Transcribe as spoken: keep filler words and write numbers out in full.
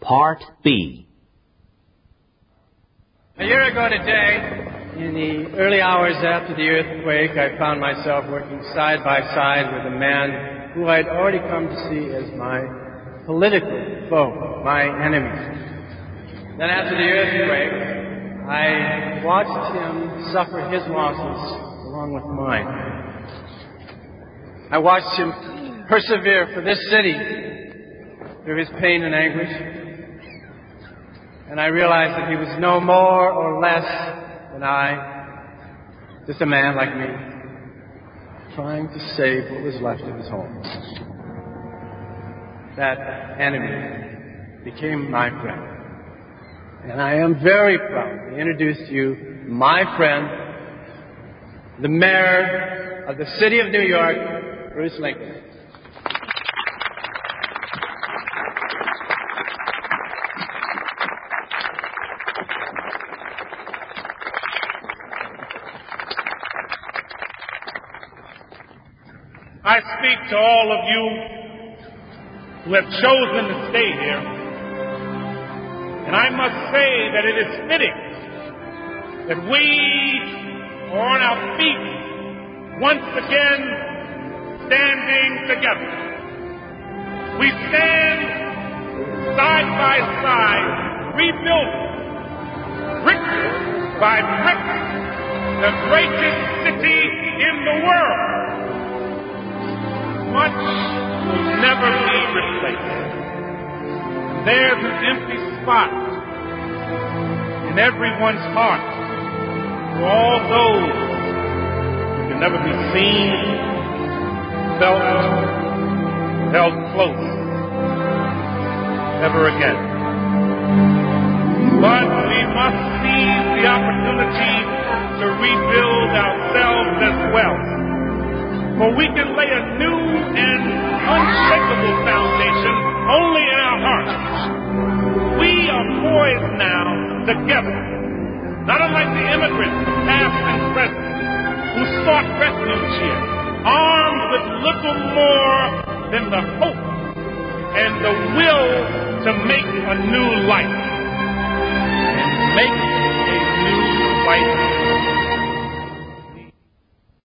Part B. A year ago today, in the early hours after the earthquake, I found myself working side by side with a man who I'd already come to see as my political foe, my enemy. Then after the earthquake, I watched him suffer his losses along with mine. I watched him persevere for this city through his pain and anguish. And I realized that he was no more or less than I, just a man like me, trying to save what was left of his home. That enemy became my friend. And I am very proud to introduce to you my friend, the mayor of the city of New York, Bruce Lincoln. I speak to all of you who have chosen to stay here, and I must say that it is fitting that we are on our feet once again, standing together. We stand side by side, rebuilding, brick by brick, the greatest city in the world. Much will never be replaced. There's an empty spot in everyone's heart for all those who can never be seen, felt, held close ever again. But we must seize the opportunity to rebuild ourselves as well. For we can lay a new and unshakable foundation only in our hearts. We are poised now together, not unlike the immigrants of past and present who sought refuge here, armed with little more than the hope and the will to make a new life and make a new life.